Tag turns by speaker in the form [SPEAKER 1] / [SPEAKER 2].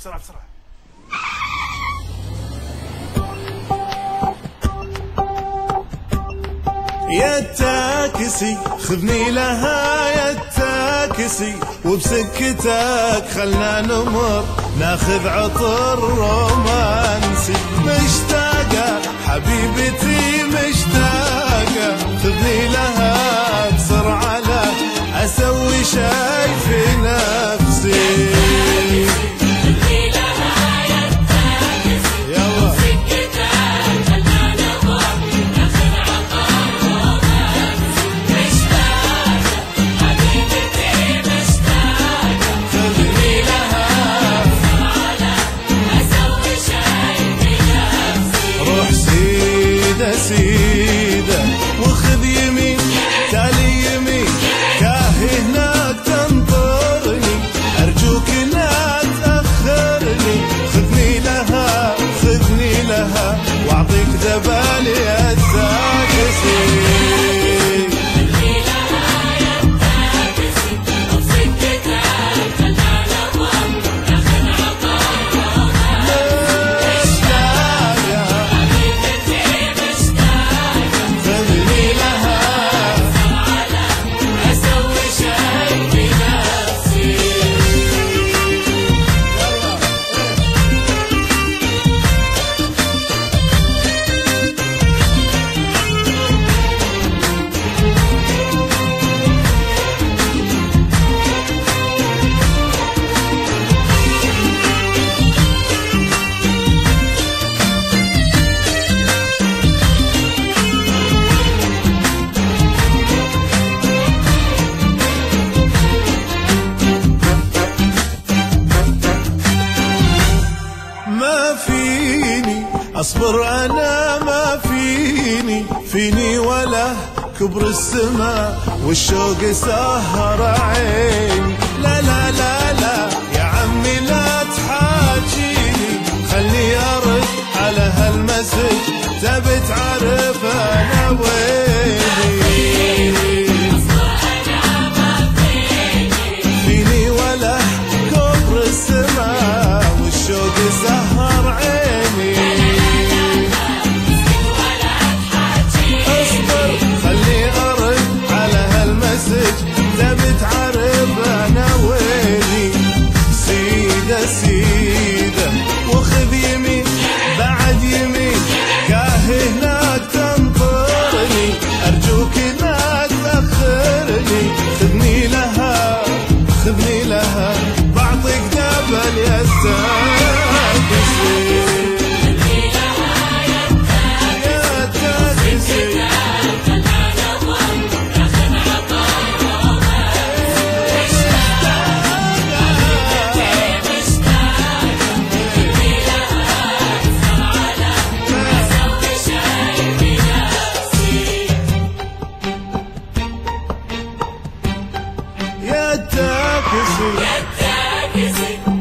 [SPEAKER 1] بسرعة بسرعة.
[SPEAKER 2] يا التاكسي خذني لها يا التاكسي، وبسكتك خلنا نمر ناخذ عطر رومانسي. مشتاقة حبيبتي مشتاقة، خذني لها بسرعة لا أسوي شي في نفسي. سيدة وخذ يمين تالي يمين، كاهي هناك تنطرني، أرجوك لا تأخرني. خذني لها خذني لها وأعطيك ذبالي التاكسي. أصبر أنا ما فيني ولا كبر السماء والشوق سهر عيني. لا لا لا لا يا عمي لا تحاجيني، خلني أرد على هالمسج تبي تعرف أنا ويني. فيني ولا كبر السماء والشوق سهر عيني. تبي تعرف أنا ويني. سيدة سيدة وخذ يمين بعد يمين، كاهي هناك تنطرني، أرجوك لا تأخرني. خذني لها خذني لها بعطيك دبل يا التاكسي.
[SPEAKER 1] يا التاكسي